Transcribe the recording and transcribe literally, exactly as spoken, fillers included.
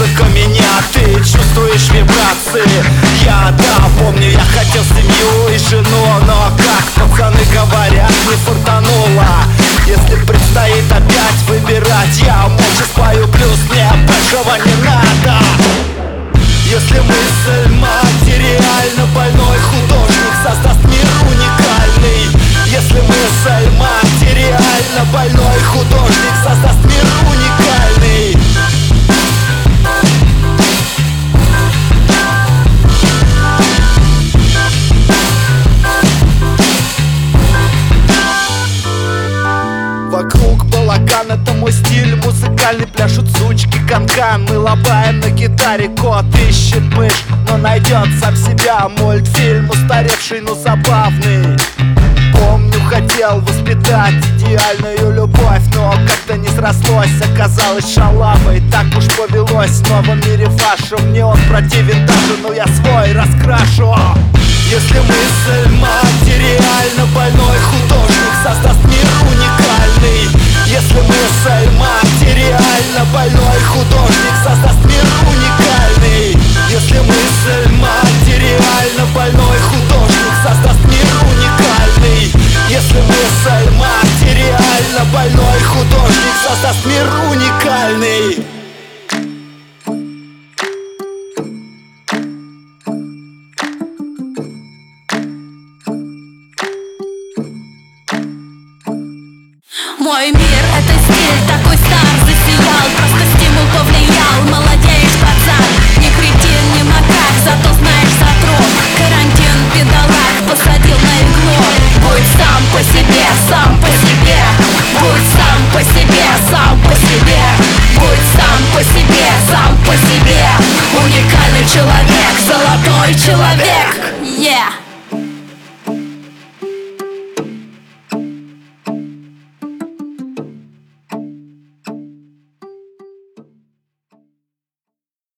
музыка меня, ты чувствуешь вибрации. Я, да, помню, я хотел семью и жену, но как пацаны говорят, не фартануло. Если предстоит опять выбирать, я молча спою, плюс мне большого не надо. Если мысль материально больной художник создаст мир уникальный. Если мысль материально больной художник создаст мир уникальный. Вокруг балаган, это мой стиль музыкальный. Пляшут сучки, канкан, мы лобаем на гитаре. Кот ищет мышь, но найдет сам себя. Мультфильм устаревший, но забавный. Помню, хотел воспитать идеальную любовь, но как-то не срослось, оказалось шалавой. Так уж повелось в новом мире вашем. Мне он противен даже, но я свой раскрашу. Если мысль материально больной художник создаст мир уникальный. Если мысль материально больной художник создаст мир уникальный. Если мысль материально больной художник создаст мир уникальный. Если мысль материально больной художник создаст мир уникальный. Мой мир — это стиль, такой стар засиял. Просто стимул повлиял, молодеешь, пацан. Не кретин, не макак, зато знаешь затрон. Карантин, бедолаг, посадил на иглу. Будь сам по себе, сам по себе. Будь сам по себе, сам по себе. Будь сам по себе, сам по себе. Уникальный человек, золотой человек. Yeah.